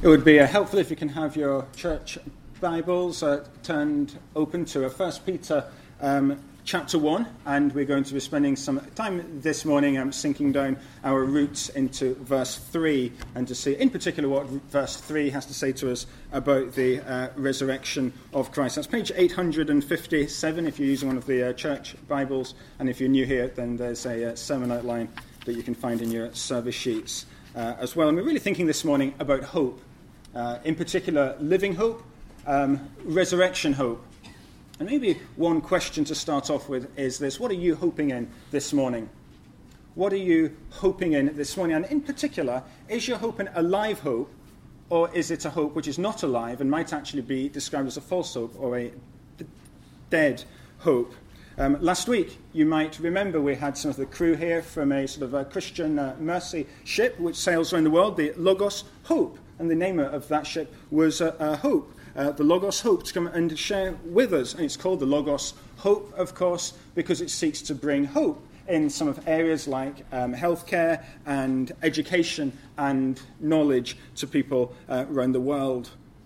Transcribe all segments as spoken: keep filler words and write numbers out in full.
It would be uh, helpful if you can have your church Bibles uh, turned open to uh, First Peter um, chapter one, and we're going to be spending some time this morning um, sinking down our roots into verse three, and to see in particular what verse three has to say to us about the uh, resurrection of Christ. That's page eight hundred fifty-seven if you're using one of the uh, church Bibles, and if you're new here, then there's a uh, sermon outline that you can find in your service sheets uh, as well. And we're really thinking this morning about hope. Uh, in particular, living hope, um, resurrection hope. And maybe one question to start off with is this: what are you hoping in this morning? What are you hoping in this morning? And in particular, is your hope an alive hope, or is it a hope which is not alive and might actually be described as a false hope or a d- dead hope? Um, last week, you might remember we had some of the crew here from a sort of a Christian uh, mercy ship which sails around the world, the Logos Hope. And the name of that ship was uh, uh, Hope. Uh, the Logos Hope to come and share with us. And it's called the Logos Hope, of course, because it seeks to bring hope in some of areas like um, healthcare and education and knowledge to people uh, around the world.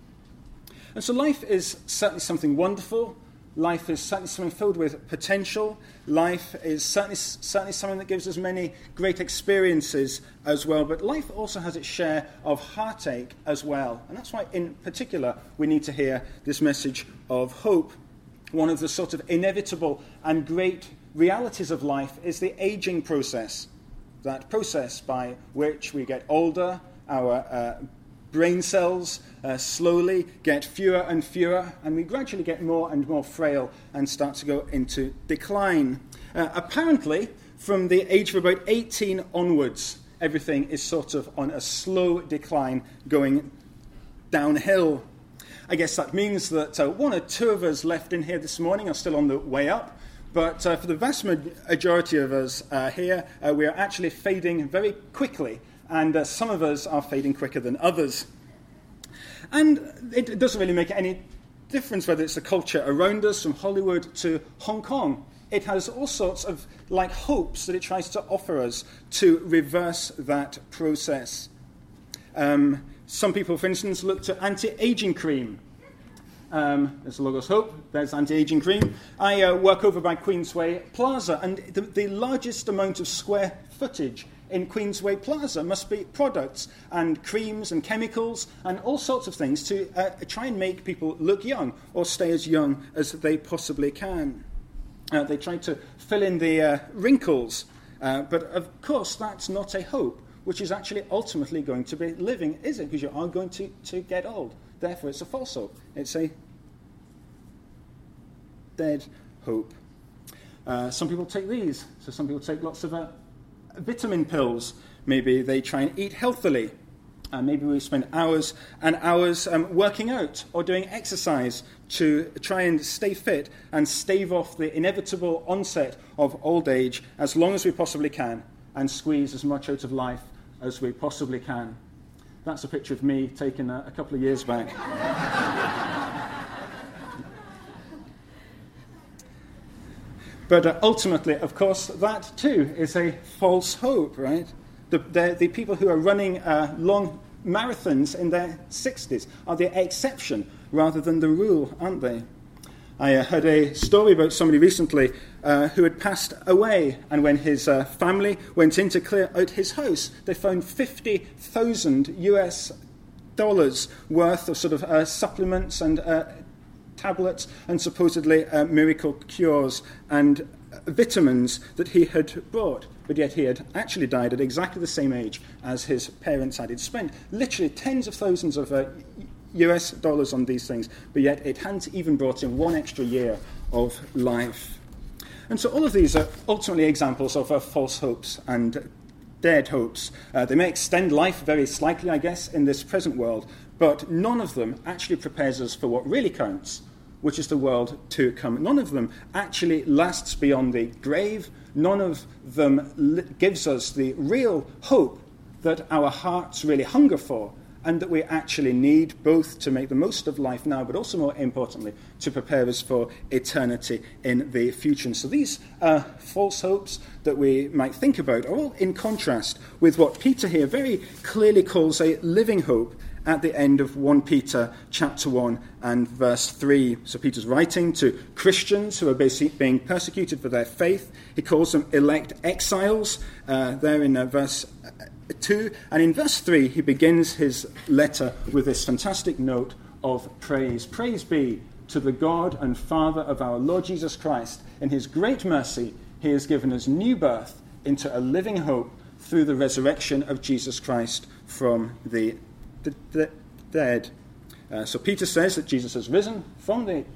And so life is certainly something wonderful. Life is certainly something filled with potential. Life is certainly certainly something that gives us many great experiences as well. But life also has its share of heartache as well. And that's why, in particular, we need to hear this message of hope. One of the sort of inevitable and great realities of life is the aging process. That process by which we get older, our uh, brain cells uh, slowly get fewer and fewer, and we gradually get more and more frail and start to go into decline. Uh, apparently, from the age of about eighteen onwards, everything is sort of on a slow decline going downhill. I guess that means that uh, one or two of us left in here this morning are still on the way up, but uh, for the vast majority of us uh, here, uh, we are actually fading very quickly. And uh, some of us are fading quicker than others. And it, it doesn't really make any difference whether it's the culture around us, from Hollywood to Hong Kong. It has all sorts of like hopes that it tries to offer us to reverse that process. Um, some people, for instance, look to anti-aging cream. Um, there's Logos Hope, there's anti-aging cream. I uh, work over by Queensway Plaza, and the, the largest amount of square footage in Queensway Plaza must be products and creams and chemicals and all sorts of things to uh, try and make people look young or stay as young as they possibly can. Uh, they try to fill in the uh, wrinkles, uh, but of course that's not a hope which is actually ultimately going to be living, is it? Because you are going to, to get old. Therefore it's a false hope. It's a dead hope. Uh, some people take these. So some people take lots of uh, vitamin pills. Maybe they try and eat healthily. Uh, maybe we spend hours and hours um, working out or doing exercise to try and stay fit and stave off the inevitable onset of old age as long as we possibly can and squeeze as much out of life as we possibly can. That's a picture of me taken a, a couple of years back. But uh, ultimately, of course, that too is a false hope, right? The, the, the people who are running uh, long marathons in their sixties are the exception rather than the rule, aren't they? I uh, heard a story about somebody recently uh, who had passed away, and when his uh, family went in to clear out his house, they found fifty thousand U S dollars worth of sort of uh, supplements and uh, tablets and supposedly uh, miracle cures and uh, vitamins that he had bought. But yet he had actually died at exactly the same age as his parents had. He'd spent literally tens of thousands of uh, U S dollars on these things, but yet it hadn't even brought in one extra year of life. And so all of these are ultimately examples of uh, false hopes and dead hopes. Uh, they may extend life very slightly, I guess, in this present world, but none of them actually prepares us for what really counts, which is the world to come. None of them actually lasts beyond the grave. None of them li- gives us the real hope that our hearts really hunger for and that we actually need, both to make the most of life now, but also, more importantly, to prepare us for eternity in the future. And so these uh, false hopes that we might think about are all in contrast with what Peter here very clearly calls a living hope at the end of First Peter chapter one and verse three. So Peter's writing to Christians who are basically being persecuted for their faith. He calls them elect exiles uh, there in uh, verse two. And in verse three, he begins his letter with this fantastic note of praise. Praise be to the God and Father of our Lord Jesus Christ. In his great mercy, he has given us new birth into a living hope through the resurrection of Jesus Christ from the, the, the dead. Uh, so Peter says that Jesus has risen from the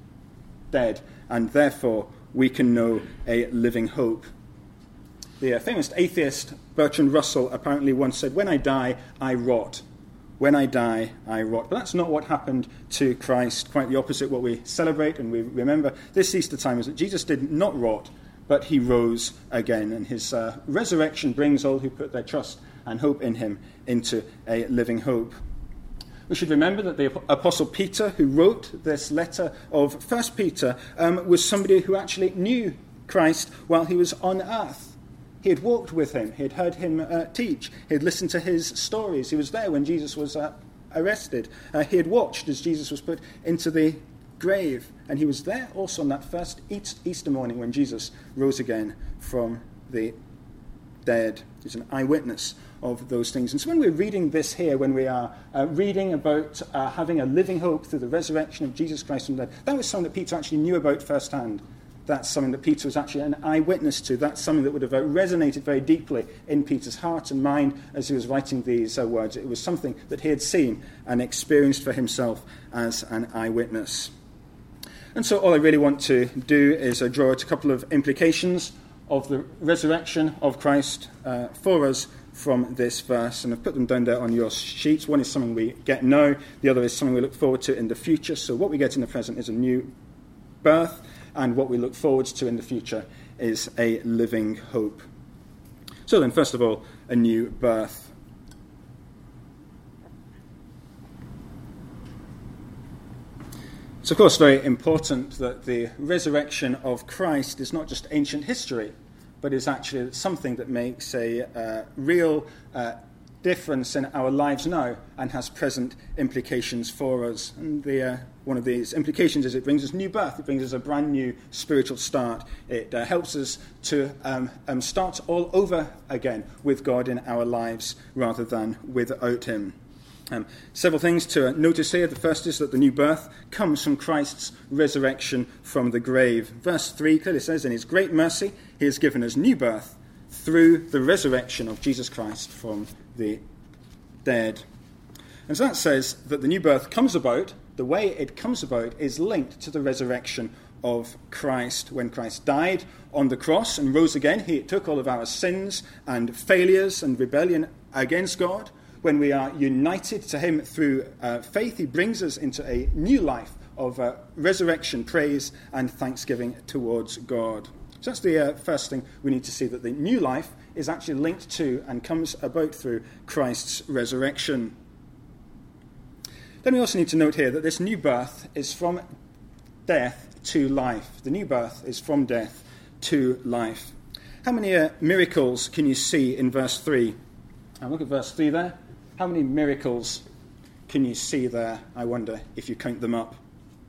dead, and therefore we can know a living hope. The uh, famous atheist Bertrand Russell apparently once said, "When I die, I rot. When I die, I rot." But that's not what happened to Christ. Quite the opposite. What we celebrate and we remember this Easter time is that Jesus did not rot, but he rose again. And his uh, resurrection brings all who put their trust and hope in him into a living hope. We should remember that the Apostle Peter, who wrote this letter of First Peter, um, was somebody who actually knew Christ while he was on earth. He had walked with him. He had heard him uh, teach. He had listened to his stories. He was there when Jesus was uh, arrested. Uh, he had watched as Jesus was put into the grave. And he was there also on that first Easter morning when Jesus rose again from the dead. He's an eyewitness of those things. And so when we're reading this here, when we are uh, reading about uh, having a living hope through the resurrection of Jesus Christ from the dead, that was something that Peter actually knew about firsthand. That's something that Peter was actually an eyewitness to. That's something that would have resonated very deeply in Peter's heart and mind as he was writing these uh, words. It was something that he had seen and experienced for himself as an eyewitness. And so all I really want to do is uh, draw out a couple of implications of the resurrection of Christ uh, for us from this verse. And I've put them down there on your sheets. One is something we get now. The other is something we look forward to in the future. So what we get in the present is a new birth. And what we look forward to in the future is a living hope. So then, first of all, a new birth. It's, of course, very important that the resurrection of Christ is not just ancient history, but is actually something that makes a uh, real uh, difference in our lives now and has present implications for us. And the, uh, one of these implications is it brings us new birth. It brings us a brand new spiritual start. It uh, helps us to um, um, start all over again with God in our lives rather than without him. Um, several things to notice here. The first is that the new birth comes from Christ's resurrection from the grave. Verse three clearly says, "In his great mercy he has given us new birth through the resurrection of Jesus Christ from the dead." And so that says that the new birth comes about, the way it comes about is linked to the resurrection of Christ. When Christ died on the cross and rose again, he took all of our sins and failures and rebellion against God. When we are united to him through uh, faith, he brings us into a new life of uh, resurrection, praise, and thanksgiving towards God. So that's the uh, first thing we need to see, that the new life is actually linked to and comes about through Christ's resurrection. Then we also need to note here that this new birth is from death to life. The new birth is from death to life. How many uh, miracles can you see in verse three? Now look at verse three there. How many miracles can you see there, I wonder, if you count them up?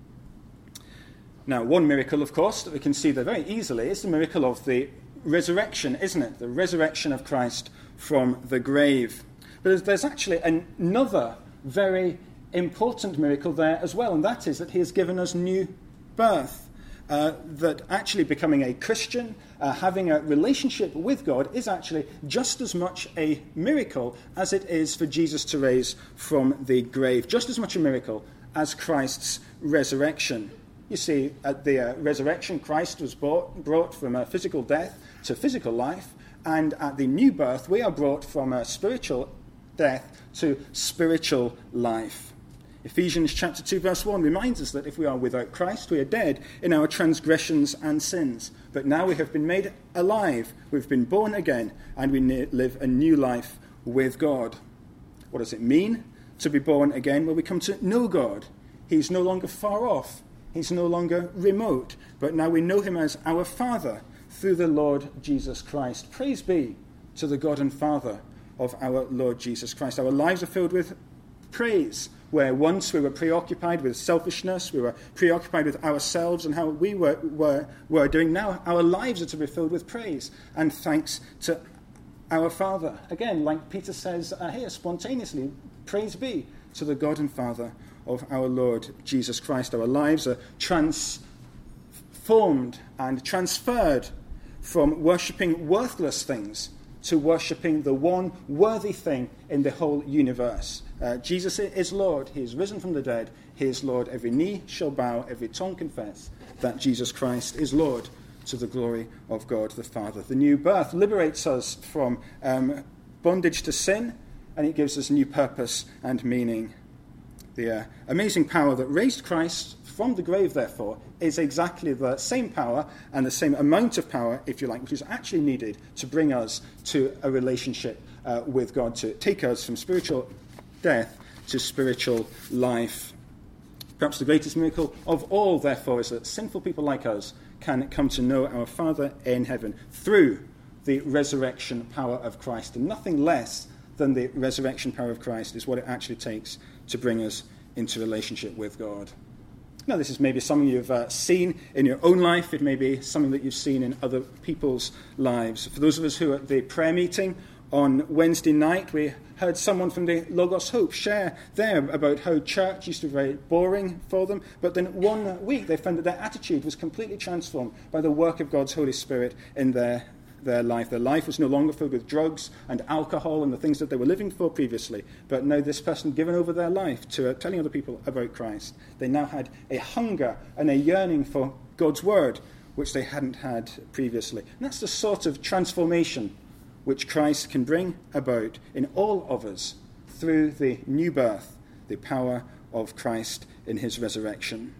Now, one miracle, of course, that we can see there very easily is the miracle of the resurrection, isn't it? The resurrection of Christ from the grave. But there's actually another very important miracle there as well, and that is that he has given us new birth. Uh, that actually becoming a Christian, uh, having a relationship with God, is actually just as much a miracle as it is for Jesus to raise from the grave. Just as much a miracle as Christ's resurrection. You see, at the uh, resurrection, Christ was brought, brought from a physical death to physical life, and at the new birth, we are brought from a spiritual death to spiritual life. Ephesians chapter two verse one reminds us that if we are without Christ, we are dead in our transgressions and sins. But now we have been made alive, we've been born again, and we live a new life with God. What does it mean to be born again? Well, we come to know God. He's no longer far off. He's no longer remote. But now we know him as our Father through the Lord Jesus Christ. Praise be to the God and Father of our Lord Jesus Christ. Our lives are filled with praise, where once we were preoccupied with selfishness, we were preoccupied with ourselves and how we were, were, were doing. Now our lives are to be filled with praise and thanks to our Father. Again, like Peter says uh, here, spontaneously, praise be to the God and Father of our Lord Jesus Christ. Our lives are transformed and transferred from worshipping worthless things to worshipping the one worthy thing in the whole universe. Uh, Jesus is Lord. He is risen from the dead. He is Lord. Every knee shall bow, every tongue confess that Jesus Christ is Lord, to the glory of God the Father. The new birth liberates us from um, bondage to sin, and it gives us new purpose and meaning. The uh, amazing power that raised Christ from the grave, therefore, is exactly the same power and the same amount of power, if you like, which is actually needed to bring us to a relationship uh, with God, to take us from spiritual death to spiritual life. Perhaps the greatest miracle of all, therefore, is that sinful people like us can come to know our Father in heaven through the resurrection power of Christ. And nothing less than the resurrection power of Christ is what it actually takes to bring us into relationship with God. Now, this is maybe something you've uh, seen in your own life. It may be something that you've seen in other people's lives. For those of us who are at the prayer meeting on Wednesday night, we heard someone from the Logos Hope share there about how church used to be very boring for them, but then one week they found that their attitude was completely transformed by the work of God's Holy Spirit in their, their life. Their life was no longer filled with drugs and alcohol and the things that they were living for previously, but now this person given over their life to uh, telling other people about Christ. They now had a hunger and a yearning for God's word, which they hadn't had previously. And that's the sort of transformation which Christ can bring about in all of us through the new birth, the power of Christ in his resurrection.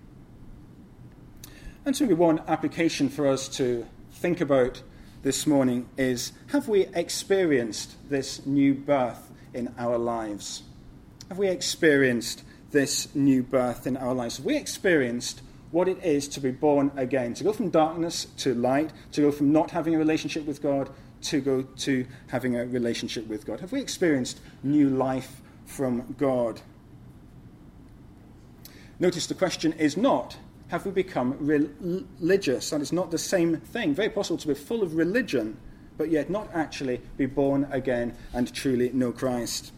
And so maybe one application for us to think about this morning is, have we experienced this new birth in our lives? Have we experienced this new birth in our lives? Have we experienced what it is to be born again, to go from darkness to light, to go from not having a relationship with God to go to having a relationship with God? Have we experienced new life from God? Notice the question is not, have we become religious? That is not the same thing. Very possible to be full of religion, but yet not actually be born again and truly know Christ.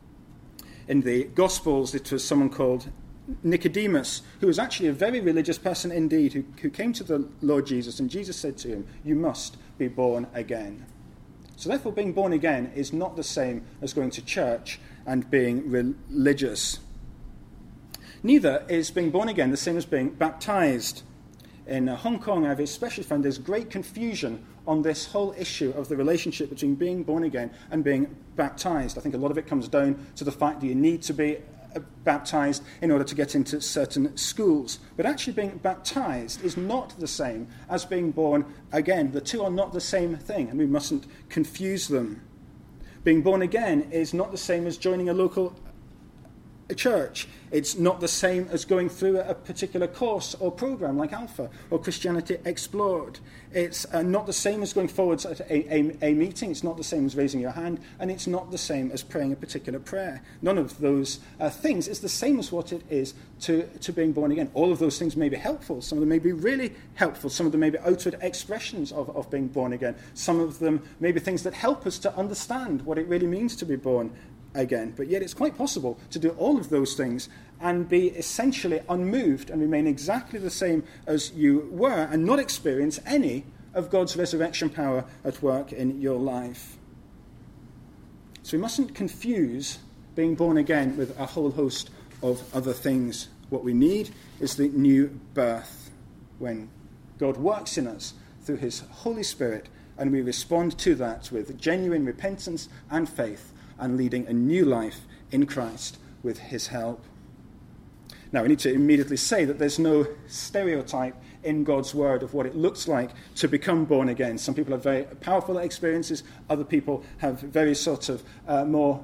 In the Gospels, it was someone called Nicodemus, who was actually a very religious person indeed, who, who came to the Lord Jesus, and Jesus said to him, "You must be born again." So therefore, being born again is not the same as going to church and being religious. Neither is being born again the same as being baptized. In uh, Hong Kong, I've especially found there's great confusion on this whole issue of the relationship between being born again and being baptized. I think a lot of it comes down to the fact that you need to be baptized in order to get into certain schools. But actually being baptized is not the same as being born again. The two are not the same thing, and we mustn't confuse them. Being born again is not the same as joining a local a church. It's not the same as going through a particular course or program like Alpha or Christianity Explored. It's uh, not the same as going forwards at a, a, a meeting. It's not the same as raising your hand, and it's not the same as praying a particular prayer. None of those uh, things is the same as what it is to, to being born again. All of those things may be helpful. Some of them may be really helpful. Some of them may be outward expressions of, of being born again. Some of them may be things that help us to understand what it really means to be born again. But yet it's quite possible to do all of those things and be essentially unmoved and remain exactly the same as you were and not experience any of God's resurrection power at work in your life. So we mustn't confuse being born again with a whole host of other things. What we need is the new birth, when God works in us through his Holy Spirit and we respond to that with genuine repentance and faith, and leading a new life in Christ with his help. Now, we need to immediately say that there's no stereotype in God's word of what it looks like to become born again. Some people have very powerful experiences. Other people have very sort of uh, more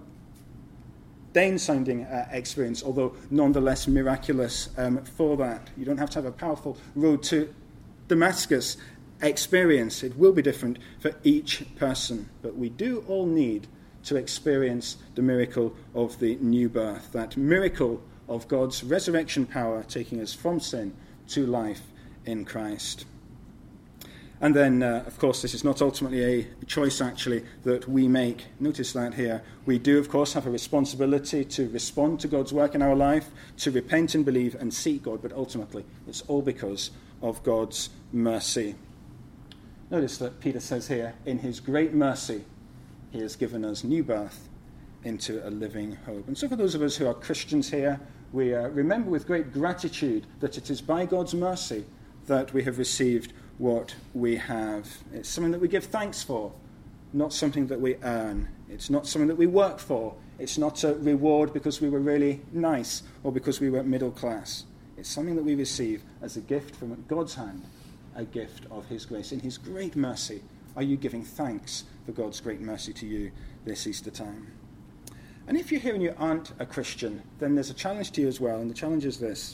mundane-sounding uh, experience, although nonetheless miraculous um, for that. You don't have to have a powerful road to Damascus experience. It will be different for each person. But we do all need to experience the miracle of the new birth, that miracle of God's resurrection power taking us from sin to life in Christ. And then, uh, of course, this is not ultimately a choice, actually, that we make. Notice that here. We do, of course, have a responsibility to respond to God's work in our life, to repent and believe and seek God, but ultimately it's all because of God's mercy. Notice that Peter says here, in his great mercy, he has given us new birth into a living hope. And so for those of us who are Christians here, we uh, remember with great gratitude that it is by God's mercy that we have received what we have. It's something that we give thanks for, not something that we earn. It's not something that we work for. It's not a reward because we were really nice or because we were middle class. It's something that we receive as a gift from God's hand, a gift of his grace. In his great mercy, are you giving thanks for God's great mercy to you this Easter time? And if you're here and you aren't a Christian, then there's a challenge to you as well, and the challenge is this,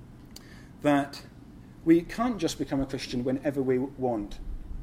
that we can't just become a Christian whenever we want.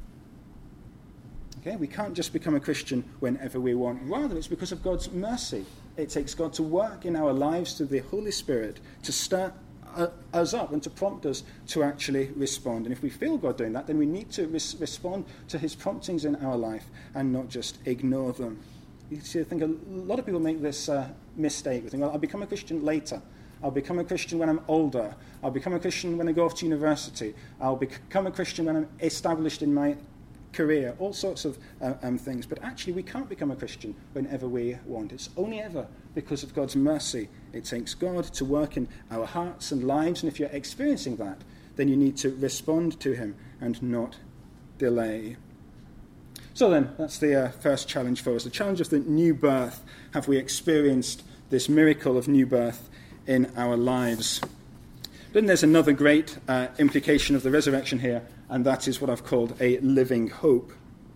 Okay, we can't just become a Christian whenever we want. Rather, it's because of God's mercy. It takes God to work in our lives through the Holy Spirit to stir us up and to prompt us to actually respond. And if we feel God doing that, then we need to res- respond to his promptings in our life and not just ignore them. You see, I think a lot of people make this uh, mistake. They think, well, I'll become a Christian later. I'll become a Christian when I'm older. I'll become a Christian when I go off to university. I'll become a Christian when I'm established in my career. All sorts of uh, um, things. But actually, we can't become a Christian whenever we want. It's only ever because of God's mercy. It takes God to work in our hearts and lives. And if you're experiencing that, then you need to respond to him and not delay. So then, that's the uh, first challenge for us. The challenge of the new birth. Have we experienced this miracle of new birth in our lives? Then there's another great uh, implication of the resurrection here, and that is what I've called a living hope.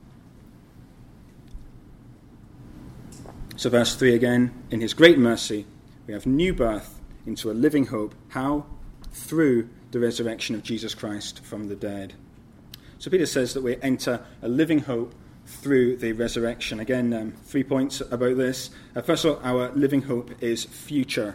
So verse three again, in his great mercy, we have new birth into a living hope. How? Through the resurrection of Jesus Christ from the dead. So Peter says that we enter a living hope through the resurrection. Again, um, three points about this. Uh, first of all, our living hope is future.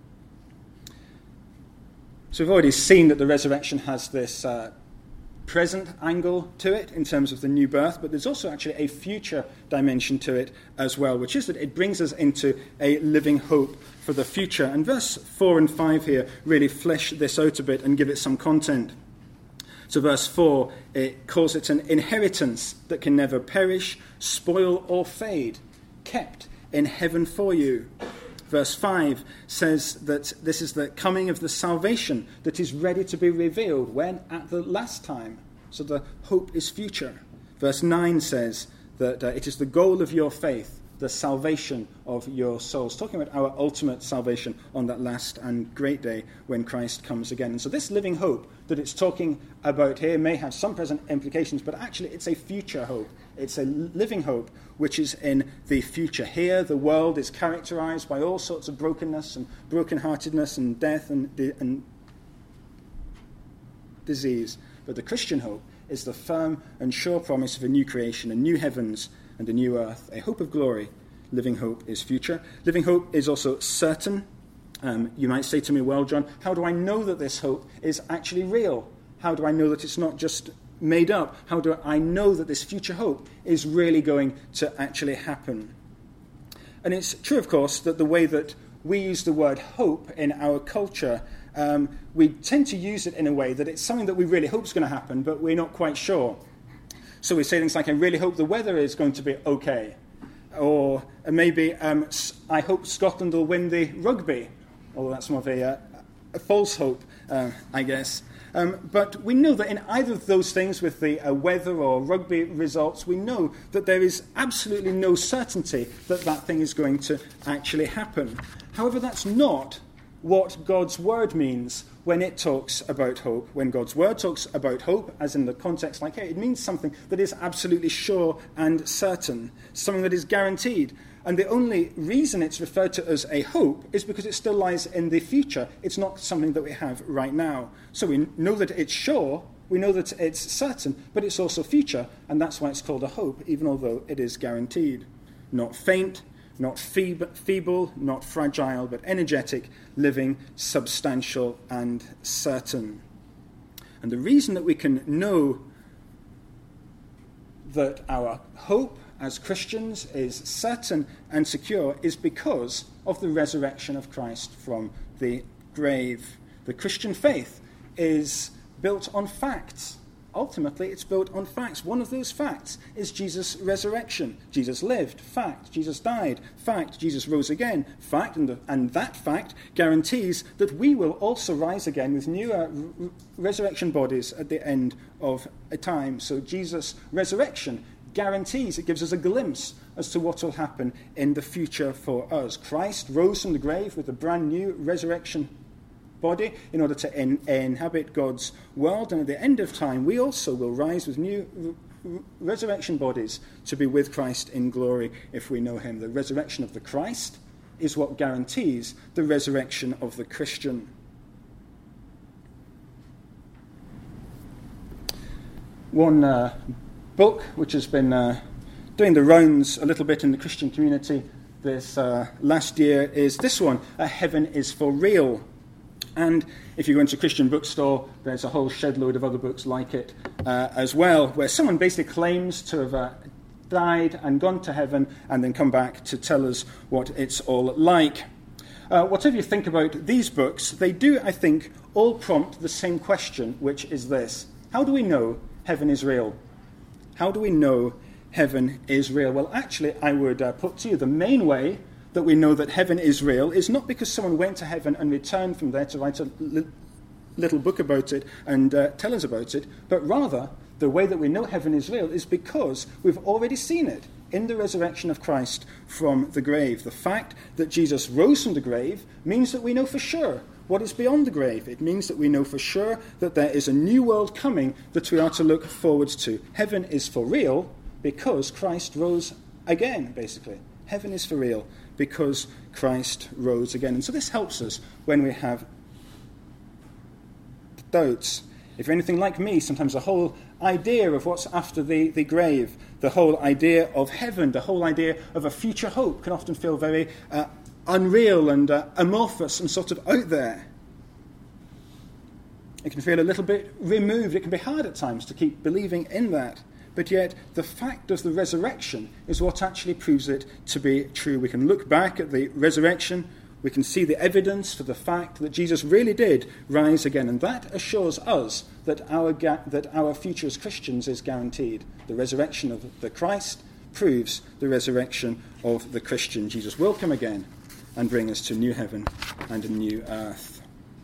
So we've already seen that the resurrection has this uh, present angle to it in terms of the new birth, but there's also actually a future dimension to it as well, which is that it brings us into a living hope for the future. And verse four and five here really flesh this out a bit and give it some content. So verse four, it calls it an inheritance that can never perish, spoil, or fade, kept in heaven for you. Verse five says that this is the coming of the salvation that is ready to be revealed when? At the last time. So the hope is future. Verse nine says that uh, it is the goal of your faith, the salvation of your souls. Talking about our ultimate salvation on that last and great day when Christ comes again. And so this living hope that it's talking about here may have some present implications, but actually it's a future hope. It's a living hope which is in the future. Here, the world is characterized by all sorts of brokenness and brokenheartedness and death and, di- and disease. But the Christian hope is the firm and sure promise of a new creation, a new heavens and a new earth, a hope of glory. Living hope is future. Living hope is also certain. Um, you might say to me, well, John, how do I know that this hope is actually real? How do I know that it's not just made up? How do I know that this future hope is really going to actually happen? And it's true, of course, that the way that we use the word hope in our culture, um, we tend to use it in a way that it's something that we really hope is going to happen, but we're not quite sure. So we say things like, I really hope the weather is going to be okay. Or maybe, um, I hope Scotland will win the rugby. Although that's more of a, uh, a false hope, uh, I guess. Um, but we know that in either of those things, with the uh, weather or rugby results, we know that there is absolutely no certainty that that thing is going to actually happen. However, that's not what God's word means when it talks about hope. When God's word talks about hope, as in the context like here, it means something that is absolutely sure and certain, something that is guaranteed. And the only reason it's referred to as a hope is because it still lies in the future. It's not something that we have right now. So we know that it's sure, we know that it's certain, but it's also future, and that's why it's called a hope, even although it is guaranteed. not faint, not feeble, not fragile, but energetic, living, substantial, and certain. And the reason that we can know that our hope as Christians is certain and secure is because of the resurrection of Christ from the grave. The Christian faith is built on facts. Ultimately, it's built on facts. One of those facts is Jesus' resurrection. Jesus lived, fact. Jesus died, fact. Jesus rose again, fact. And, the, and that fact guarantees that we will also rise again with new uh, r- resurrection bodies at the end of a time. So Jesus' resurrection guarantees, it gives us a glimpse as to what will happen in the future for us. Christ rose from the grave with a brand new resurrection body in order to in, inhabit God's world, and at the end of time we also will rise with new r- resurrection bodies to be with Christ in glory if we know him. The resurrection of the Christ is what guarantees the resurrection of the Christian. One uh, book which has been uh, doing the rounds a little bit in the Christian community this uh, last year is this one, uh, Heaven is for Real. And if you go into a Christian bookstore, there's a whole shed load of other books like it uh, as well, where someone basically claims to have uh, died and gone to heaven and then come back to tell us what it's all like. Uh, whatever you think about these books, they do, I think, all prompt the same question, which is this. How do we know heaven is real? How do we know heaven is real? Well, actually, I would uh, put to you the main way that we know that heaven is real is not because someone went to heaven and returned from there to write a li- little book about it and uh, tell us about it, but rather the way that we know heaven is real is because we've already seen it in the resurrection of Christ from the grave. The fact that Jesus rose from the grave means that we know for sure what is beyond the grave. It means that we know for sure that there is a new world coming that we are to look forward to. Heaven is for real because Christ rose again, basically. Heaven is for real because Christ rose again. And so this helps us when we have doubts. If you're anything like me, sometimes the whole idea of what's after the, the grave, the whole idea of heaven, the whole idea of a future hope can often feel very uh, unreal and uh, amorphous and sort of out there. It can feel a little bit removed. It can be hard at times to keep believing in that. But yet, the fact of the resurrection is what actually proves it to be true. We can look back at the resurrection. We can see the evidence for the fact that Jesus really did rise again. And that assures us that our, ga- that our future as Christians is guaranteed. The resurrection of the Christ proves the resurrection of the Christian. Jesus will come again and bring us to new heaven and a new earth.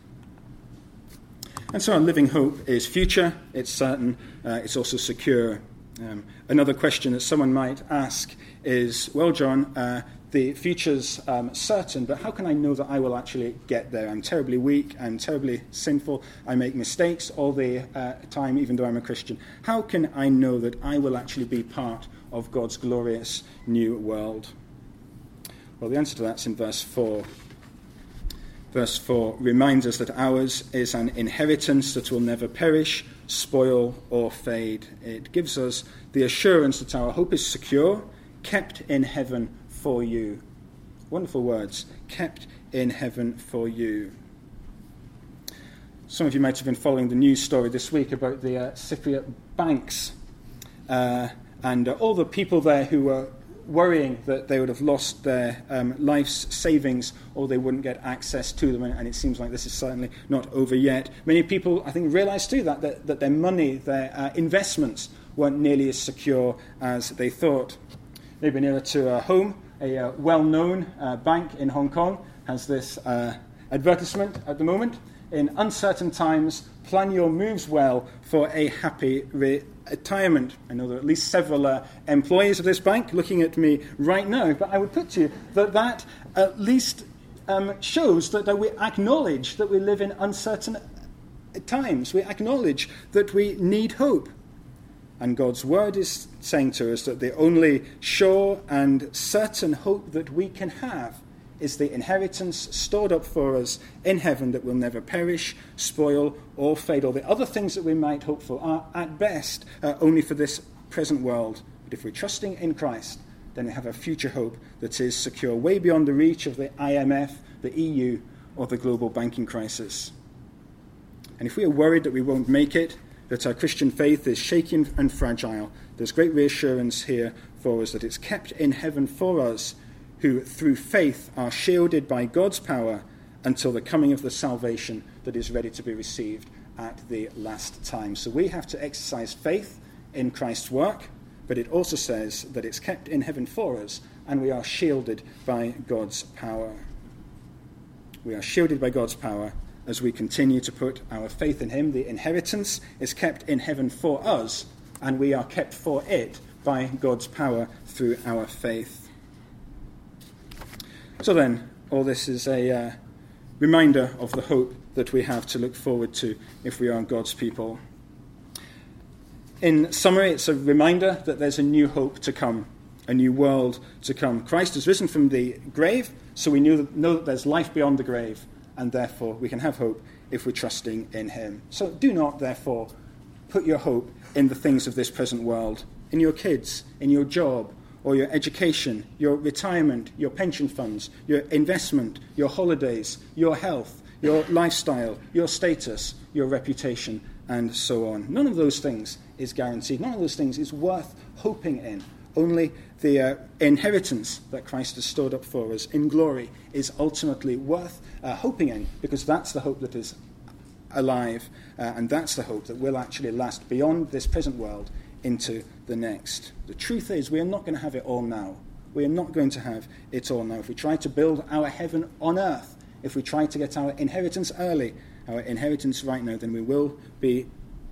And so our living hope is future, it's certain, uh, it's also secure. Um, another question that someone might ask is, well, John, uh, the future's um, certain, but how can I know that I will actually get there? I'm terribly weak, I'm terribly sinful, I make mistakes all the uh, time, even though I'm a Christian. How can I know that I will actually be part of God's glorious new world? Well, the answer to that's in verse four. Verse four reminds us that ours is an inheritance that will never perish, spoil, or fade. It gives us the assurance that our hope is secure, kept in heaven for you. Wonderful words, kept in heaven for you. Some of you might have been following the news story this week about the uh, Cypriot banks uh, and uh, all the people there who were worrying that they would have lost their um, life's savings or they wouldn't get access to them, and, and it seems like this is certainly not over yet. Many people, I think, realise too that, that, that their money, their uh, investments weren't nearly as secure as they thought. Maybe nearer to uh, home, a uh, well-known uh, bank in Hong Kong has this uh, advertisement at the moment. In uncertain times, plan your moves well for a happy retirement. I know there are at least several uh, employees of this bank looking at me right now, but I would put to you that that at least um, shows that, that we acknowledge that we live in uncertain times. We acknowledge that we need hope. And God's word is saying to us that the only sure and certain hope that we can have is the inheritance stored up for us in heaven that will never perish, spoil, or fade. All the other things that we might hope for are, at best, uh, only for this present world. But if we're trusting in Christ, then we have a future hope that is secure, way beyond the reach of the I M F, the E U, or the global banking crisis. And if we are worried that we won't make it, that our Christian faith is shaky and fragile, there's great reassurance here for us that it's kept in heaven for us, who through faith are shielded by God's power until the coming of the salvation that is ready to be received at the last time. So we have to exercise faith in Christ's work, but it also says that it's kept in heaven for us, and we are shielded by God's power. We are shielded by God's power as we continue to put our faith in him. The inheritance is kept in heaven for us, and we are kept for it by God's power through our faith. So then, all this is a uh, reminder of the hope that we have to look forward to if we are God's people. In summary, it's a reminder that there's a new hope to come, a new world to come. Christ has risen from the grave, so we know that there's life beyond the grave, and therefore we can have hope if we're trusting in him. So do not, therefore, put your hope in the things of this present world, in your kids, in your job, or your education, your retirement, your pension funds, your investment, your holidays, your health, your lifestyle, your status, your reputation, and so on. None of those things is guaranteed. None of those things is worth hoping in. Only the uh, inheritance that Christ has stored up for us in glory is ultimately worth uh, hoping in, because that's the hope that is alive, uh, and that's the hope that will actually last beyond this present world into the next. The truth is, we are not going to have it all now. We are not going to have it all now. If we try to build our heaven on earth, if we try to get our inheritance early, our inheritance right now, then we will be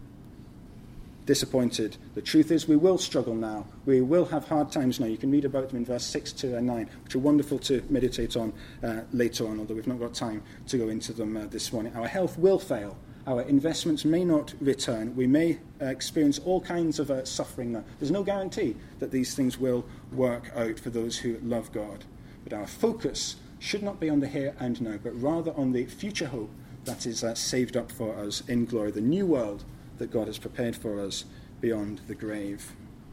disappointed. The truth is, we will struggle now. We will have hard times now. You can read about them in verse six to nine, which are wonderful to meditate on uh, later on, although we've not got time to go into them uh, this morning. Our health will fail. Our investments may not return. We may uh, experience all kinds of uh, suffering now. There's no guarantee that these things will work out for those who love God. But our focus should not be on the here and now, but rather on the future hope that is uh, saved up for us in glory, the new world that God has prepared for us beyond the grave.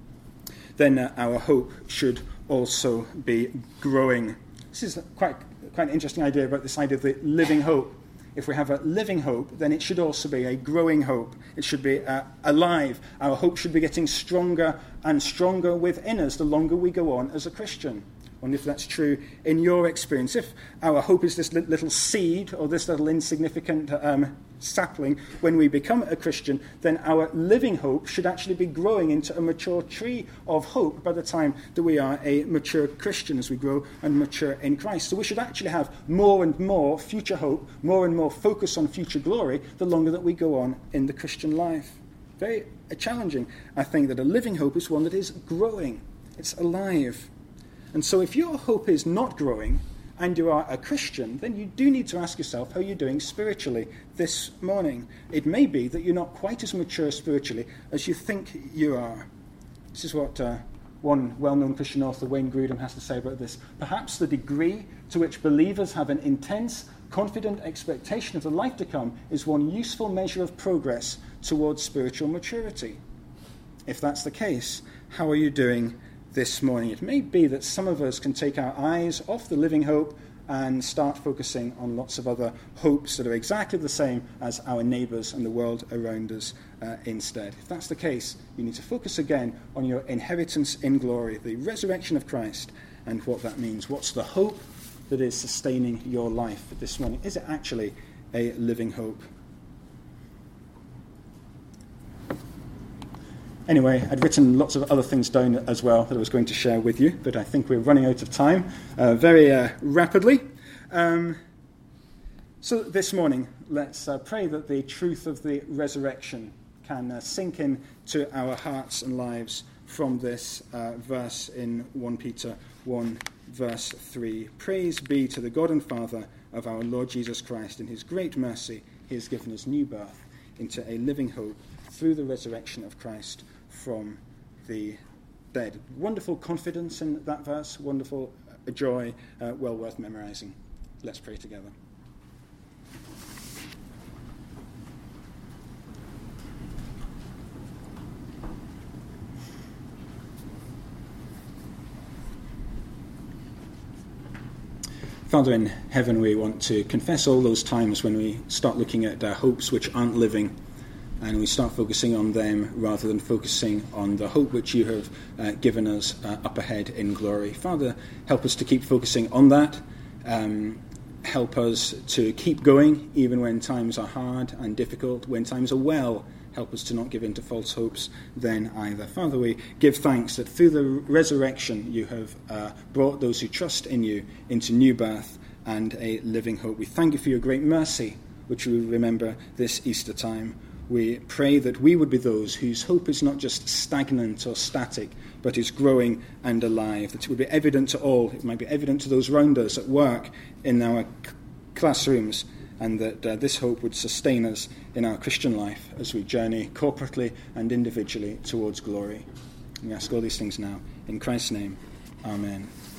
Then uh, our hope should also be growing. This is quite, quite an interesting idea about this idea of the living hope. If we have a living hope, then it should also be a growing hope. It should be uh, alive. Our hope should be getting stronger and stronger within us the longer we go on as a Christian. I wonder if that's true in your experience. If our hope is this little seed or this little insignificant um, sapling when we become a Christian, then our living hope should actually be growing into a mature tree of hope by the time that we are a mature Christian, as we grow and mature in Christ. So we should actually have more and more future hope, more and more focus on future glory the longer that we go on in the Christian life. Very challenging, I think, that a living hope is one that is growing. It's alive. And so if your hope is not growing and you are a Christian, then you do need to ask yourself how you're doing spiritually this morning. It may be that you're not quite as mature spiritually as you think you are. This is what uh, one well-known Christian author, Wayne Grudem, has to say about this. Perhaps the degree to which believers have an intense, confident expectation of the life to come is one useful measure of progress towards spiritual maturity. If that's the case, how are you doing this morning? It may be that some of us can take our eyes off the living hope and start focusing on lots of other hopes that are exactly the same as our neighbours and the world around us uh, instead. If that's the case, you need to focus again on your inheritance in glory, the resurrection of Christ, and what that means. What's the hope that is sustaining your life this morning? Is it actually a living hope? Anyway, I'd written lots of other things down as well that I was going to share with you, but I think we're running out of time uh, very uh, rapidly. Um, so this morning, let's uh, pray that the truth of the resurrection can uh, sink in to our hearts and lives from this uh, verse in First Peter one, verse three. Praise be to the God and Father of our Lord Jesus Christ. In his great mercy, he has given us new birth into a living hope through the resurrection of Christ from the dead. Wonderful confidence in that verse, wonderful joy, uh, well worth memorizing. Let's pray together. Father in heaven, we want to confess all those times when we start looking at our hopes which aren't living, and we start focusing on them rather than focusing on the hope which you have uh, given us uh, up ahead in glory. Father, help us to keep focusing on that. Um, help us to keep going even when times are hard and difficult, when times are well. Help us to not give in to false hopes then either. Father, we give thanks that through the resurrection you have uh, brought those who trust in you into new birth and a living hope. We thank you for your great mercy, which we remember this Easter time. We pray that we would be those whose hope is not just stagnant or static, but is growing and alive, that it would be evident to all. It might be evident to those around us at work, in our c- classrooms, and that uh, this hope would sustain us in our Christian life as we journey corporately and individually towards glory. We ask all these things now. In Christ's name, amen.